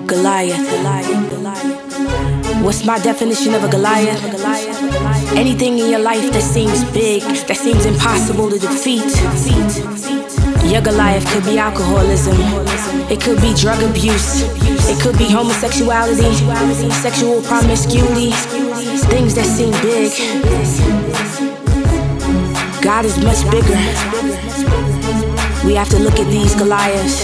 Goliath. What's my definition of a Goliath? Anything in your life that seems big, that seems impossible to defeat. Your Goliath could be alcoholism, it could be drug abuse, it could be homosexuality, sexual promiscuity, things that seem big. God is much bigger. We have to look at these Goliaths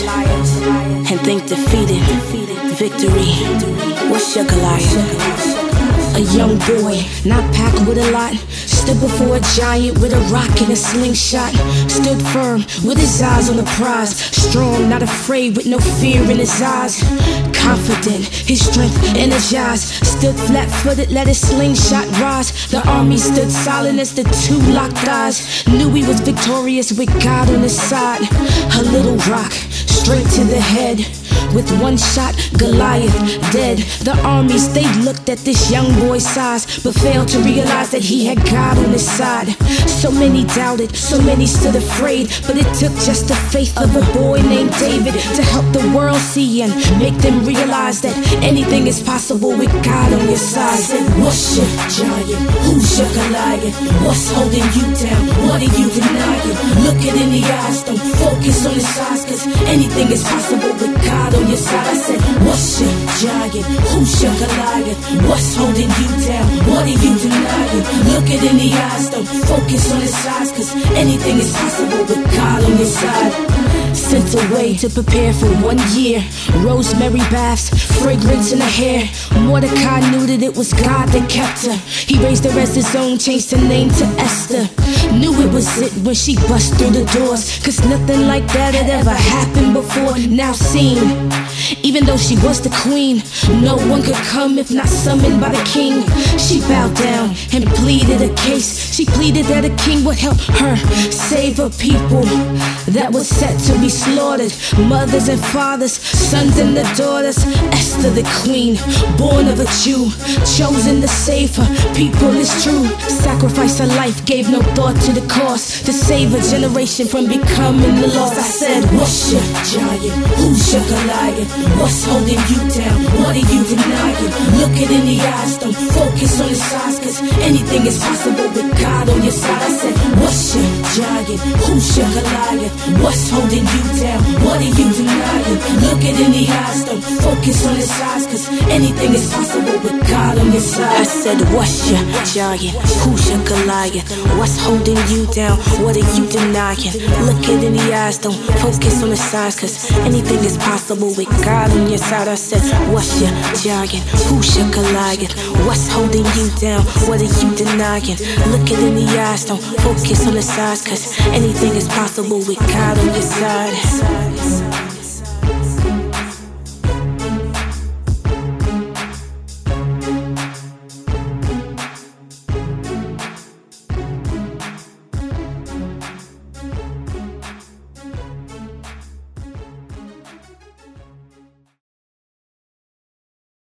and think defeated, victory. What's your Goliath? A young boy, not packed with a lot, stood before a giant with a rock and a slingshot. Stood firm with his eyes on the prize, strong, not afraid, with no fear in his eyes. Confident, his strength energized, stood flat-footed, let his slingshot rise. The army stood silent as the two locked eyes, knew he was victorious with God on his side. A little rock, straight to the head. With one shot, Goliath dead. The armies, they looked at this young boy's size, but failed to realize that he had God on his side. So many doubted, so many stood afraid, but it took just the faith of a boy named David to help the world see and make them realize that anything is possible with God on your side. What's your giant? Who's your Goliath? What's holding you down? What are you denying? Look it in the eyes, don't focus on the size, cause anything is possible with God on your side. I said, what's your giant? Who's your Goliath? What's holding you down? What are you denying? Look it in the eyes, don't focus on the size, cause anything is possible with God on your side. Sent away to prepare for 1 year, rosemary baths, fragrance in her hair. Mordecai knew that it was God that kept her. He raised her as his own, changed her name to Esther. Knew it was it when she bust through the doors, cause nothing like that had ever happened before. Now seen, even though she was the queen, no one could come if not summoned by the king. She bowed down and pleaded a case. She pleaded that a king would help her save her people that was set to be slaughtered. Mothers and fathers, sons and the daughters. Esther the queen, born of a Jew, chosen to save her people, is true. Sacrificed her life, gave no thought to the cost, to save a generation from becoming the lost. I said, what's your giant? Who's your Goliath? What's holding you down? What are you denying? Look it in the eyes, don't focus on the size, cause anything is possible with God on your side. I said, what's your giant? Who's your Goliath? What's holding you down? What are you denying? Look it in the eyes, don't focus on the size, cause anything is possible with God on your side. I said, what's your giant? Who's your Goliath? What's holding you down? What are you denying? Look it in the eyes, don't focus on the size, cause anything is possible with God on your side. I said, what's your giant? Who's your Goliath? What's holding you down? What are you denying? Look it in the eyes, don't focus on the size, cause anything is possible with God on your side.